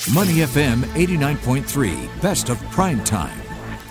Money FM 89.3, best of prime time.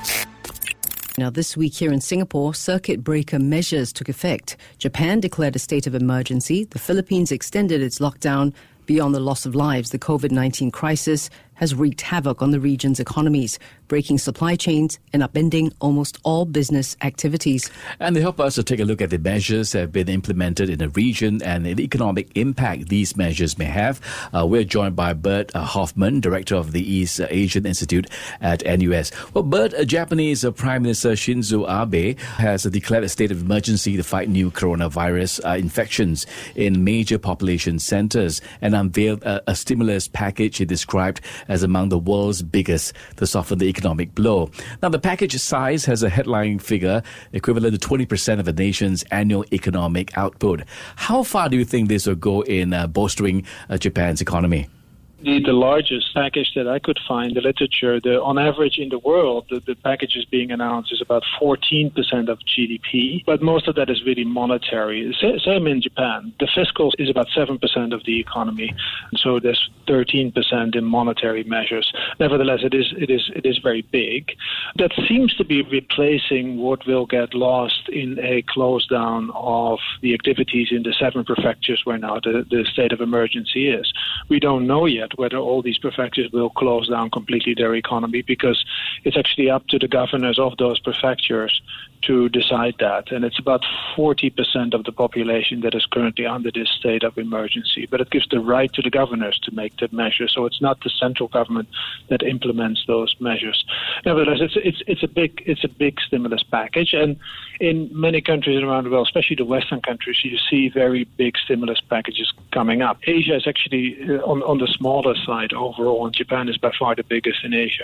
Now, this week here in Singapore, circuit breaker measures took effect. Japan declared a state of emergency. The Philippines extended its lockdown. Beyond the loss of lives, the COVID-19 crisis has wreaked havoc on the region's economies, breaking supply chains and upending almost all business activities. And to help us to take a look at the measures that have been implemented in the region and the economic impact these measures may have, we're joined by Bert Hoffman, Director of the East Asian Institute at NUS. Well, Bert, Japanese Prime Minister Shinzo Abe has declared a state of emergency to fight new coronavirus infections in major population centers and unveiled a stimulus package he described as among the world's biggest to soften the economic blow. Now, the package size has a headline figure equivalent to 20% of the nation's annual economic output. How far do you think this will go in bolstering Japan's economy? The largest package that I could find, the literature, on average in the world, the packages being announced is about 14% of GDP, but most of that is really monetary. Same in Japan. The fiscal is about 7% of the economy, so there's 13% in monetary measures. Nevertheless, it is very big. That seems to be replacing what will get lost in a close down of the activities in the 7 prefectures where now the state of emergency is. We don't know yet whether all these prefectures will close down completely their economy, because it's actually up to the governors of those prefectures to decide that. And it's about 40% of the population that is currently under this state of emergency. But it gives the right to the governors to make the measures. So it's not the central government that implements those measures. Nevertheless, it's a big stimulus package. And in many countries around the world, especially the Western countries, you see very big stimulus packages coming up. Asia is actually on the smaller side overall, and Japan is by far the biggest in Asia.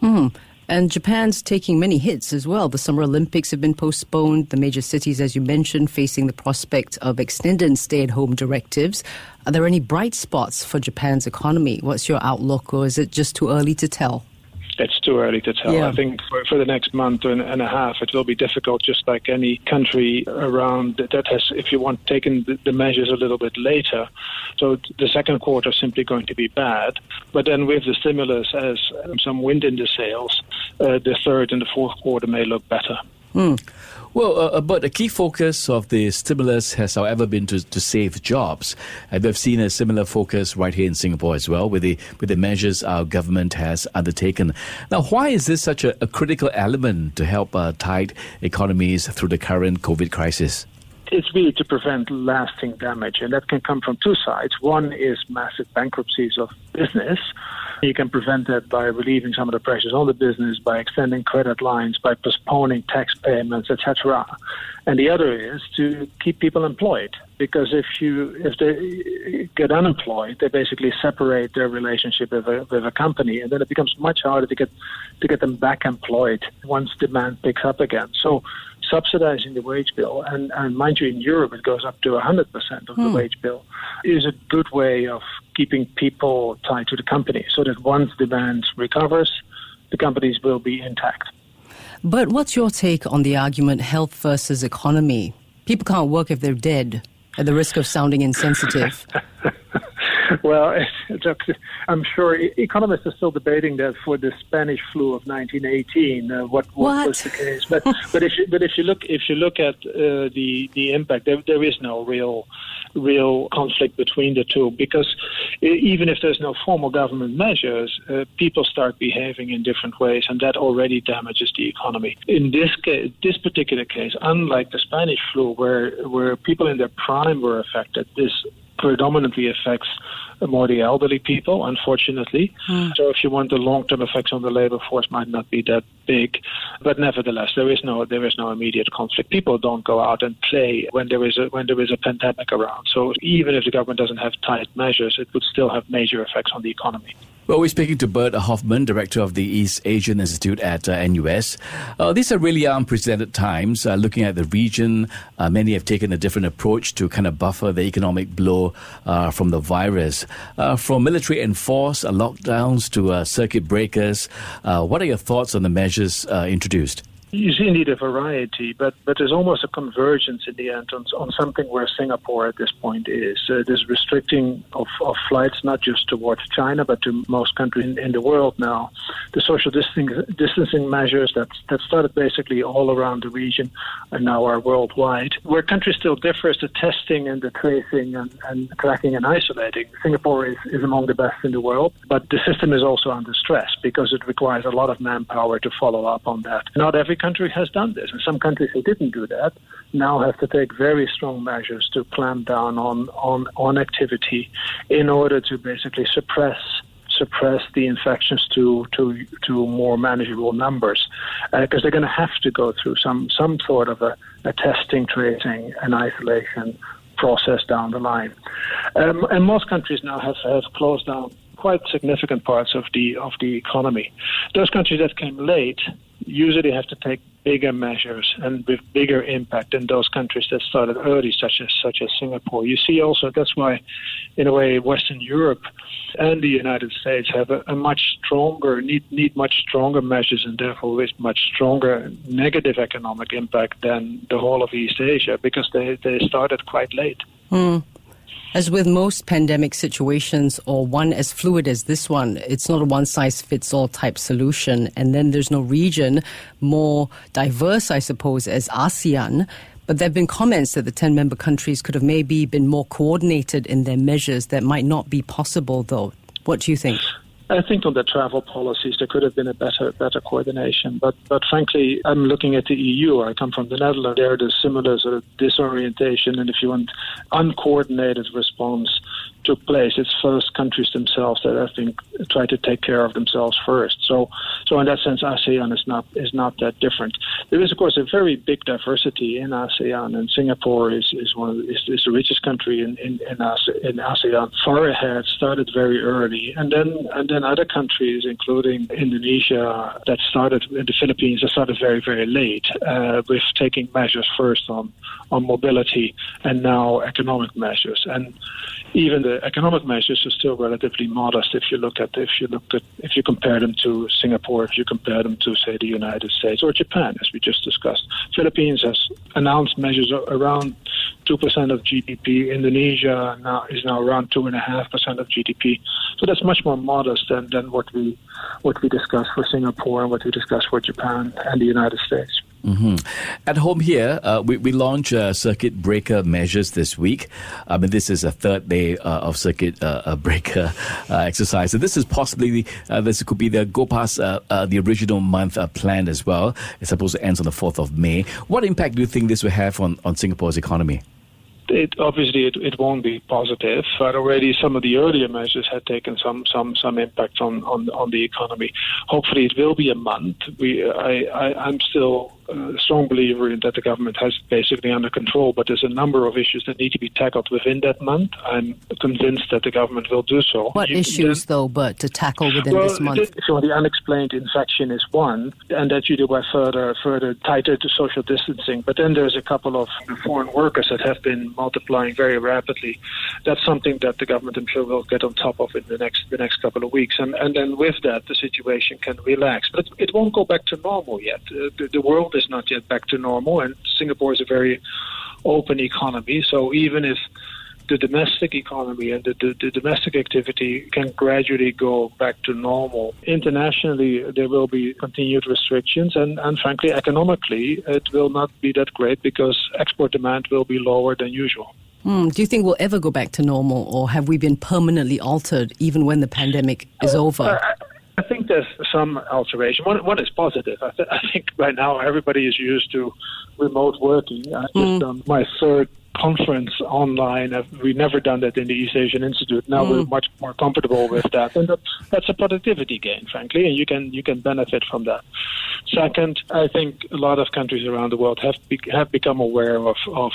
And Japan's taking many hits as well. The Summer Olympics have been postponed. The major cities, as you mentioned, facing the prospect of extended stay-at-home directives. Are there any bright spots for Japan's economy? What's your outlook, or is it just too early to tell? It's too early to tell. Yeah. I think for the next month and a half, it will be difficult, just like any country around that has, if you want, taken the measures a little bit later. So the second quarter is simply going to be bad. But then with the stimulus as some wind in the sails, the third and the fourth quarter may look better. Well, but a key focus of the stimulus has, however, been to save jobs. And we've seen a similar focus right here in Singapore as well, with the measures our government has undertaken. Now, why is this such a critical element to help tight economies through the current COVID crisis? It's really to prevent lasting damage, and that can come from two sides. One is massive bankruptcies of business. You can prevent that by relieving some of the pressures on the business, by extending credit lines, by postponing tax payments, etc. And the other is to keep people employed, because if they get unemployed, they basically separate their relationship with a company, and then it becomes much harder to get them back employed once demand picks up again. So subsidizing the wage bill, and mind you, in Europe it goes up to 100% of the wage bill, is a good way of keeping people tied to the company, so that once demand recovers, the companies will be intact. But what's your take on the argument health versus economy? People can't work if they're dead, at the risk of sounding insensitive. Well, I'm sure economists are still debating that for the Spanish flu of 1918. What was the case? But if you look at the impact, there is no real conflict between the two, because even if there's no formal government measures, people start behaving in different ways, and that already damages the economy. In this particular case, unlike the Spanish flu, where people in their prime were affected, this predominantly affects more the elderly people, unfortunately. So if you want, the long-term effects on the labor force might not be that big, but nevertheless, there is no immediate conflict. People don't go out and play when there is a pandemic around. So even if the government doesn't have tight measures, it would still have major effects on the economy. Well, we're speaking to Bert Hoffman, Director of the East Asian Institute at NUS. These are really unprecedented times. Looking at the region, many have taken a different approach to kind of buffer the economic blow from the virus. From military enforced lockdowns to circuit breakers, what are your thoughts on the measures introduced? You see indeed a variety, but there's almost a convergence in the end on something where Singapore at this point is. There's restricting of flights, not just towards China, but to most countries in the world now. The social distancing measures that started basically all around the region and now are worldwide. Where countries still differ is the testing and the tracing and tracking and isolating. Singapore is among the best in the world, but the system is also under stress because it requires a lot of manpower to follow up on that. Not every country has done this, and some countries who didn't do that now have to take very strong measures to clamp down on activity in order to basically suppress the infections to more manageable numbers, because they're going to have to go through some sort of a testing, tracing, and isolation process down the line. And most countries now have closed down quite significant parts of the economy. Those countries that came late usually have to take bigger measures and with bigger impact than those countries that started early, such as Singapore. You see also that's why, in a way, Western Europe and the United States have a much stronger, need much stronger measures and therefore with much stronger negative economic impact than the whole of East Asia because they started quite late. As with most pandemic situations, or one as fluid as this one, it's not a one-size-fits-all type solution. And then there's no region more diverse, I suppose, as ASEAN. But there have been comments that the 10 member countries could have maybe been more coordinated in their measures. That might not be possible, though. What do you think? I think on the travel policies there could have been a better coordination. But frankly, I'm looking at the EU. I come from the Netherlands. There's similar sort of disorientation and, if you want, uncoordinated response took place. It's first countries themselves that I think try to take care of themselves first. So in that sense, ASEAN is not that different. There is, of course, a very big diversity in ASEAN, and Singapore is the richest country in ASEAN. Far ahead, started very early, and then other countries, including Indonesia, that started in the Philippines, that started very, very late, with taking measures first on mobility and now economic measures. And even the economic measures are still relatively modest if you compare them to Singapore, if you compare them to, say, the United States or Japan, as we just discussed. Philippines has announced measures around 2% of GDP. Indonesia is now around 2.5% of GDP. So that's much more modest than what we discussed for Singapore and what we discussed for Japan and the United States. Mm-hmm. At home here, we launch circuit breaker measures this week. I mean, this is a third day of circuit breaker exercise. So this is possibly, this could be the go past the original month plan as well. It's supposed to end on the 4th of May. What impact do you think this will have on Singapore's economy? It won't be positive, but already some of the earlier measures had taken some impact on the economy. Hopefully, it will be a month. I'm still a strong believer in that the government has basically under control, but there's a number of issues that need to be tackled within that month. I'm convinced that the government will do so. What issues, though, Bert, to tackle within this month? So the unexplained infection is one, and that you do by further tighter to social distancing. But then there's a couple of foreign workers that have been multiplying very rapidly. That's something that the government, I'm sure, will get on top of in the next couple of weeks. And then with that, the situation can relax. But it won't go back to normal yet. The world is not yet back to normal, and Singapore is a very open economy. So even if the domestic economy and the domestic activity can gradually go back to normal, internationally there will be continued restrictions, and frankly, economically, it will not be that great because export demand will be lower than usual. Do you think we'll ever go back to normal, or have we been permanently altered even when the pandemic is over? I think there's some alteration. One is positive. I think right now everybody is used to remote working. I just done my third conference online. We've never done that in the East Asian Institute. Now we're much more comfortable with that, and that's a productivity gain, frankly, and you can benefit from that. Second, I think a lot of countries around the world have become aware of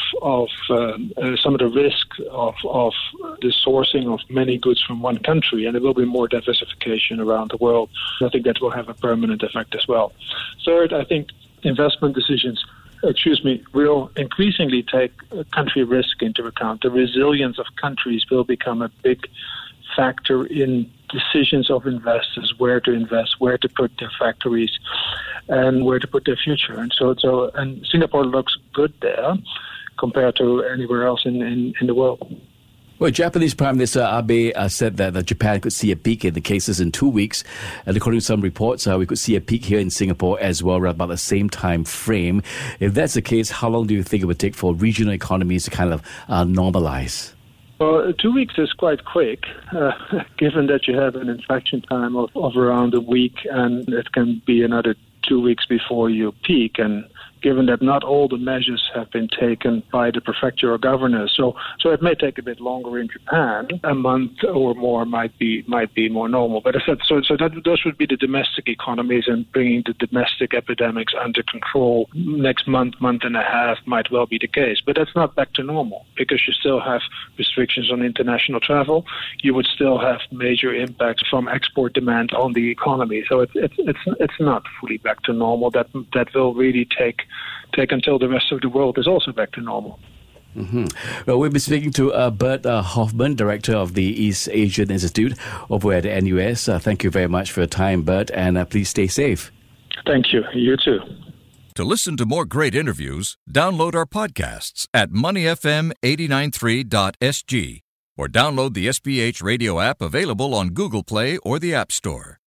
some of the risk of the sourcing of many goods from one country, and there will be more diversification around the world. I think that will have a permanent effect as well. Third, I think investment decisions will increasingly take country risk into account. The resilience of countries will become a big factor in decisions of investors, where to invest, where to put their factories. and where to put their future. And and Singapore looks good there compared to anywhere else in the world. Well, Japanese Prime Minister Abe said that Japan could see a peak in the cases in 2 weeks. And according to some reports, we could see a peak here in Singapore as well, around about the same time frame. If that's the case, how long do you think it would take for regional economies to kind of normalize? Well, 2 weeks is quite quick, given that you have an infection time of around a week, and it can be another 2 weeks before you peak. And given that not all the measures have been taken by the prefectural governors. So it may take a bit longer in Japan. A month or more might be more normal. But I said, those would be the domestic economies, and bringing the domestic epidemics under control next month and a half might well be the case. But that's not back to normal, because you still have restrictions on international travel. You would still have major impacts from export demand on the economy. So it's not fully back to normal. That will really take until the rest of the world is also back to normal. Mm-hmm. Well, we'll be speaking to Bert Hoffman, Director of the East Asian Institute over at the NUS. Thank you very much for your time, Bert, and please stay safe. Thank you. You too. To listen to more great interviews, download our podcasts at moneyfm893.sg or download the SPH radio app available on Google Play or the App Store.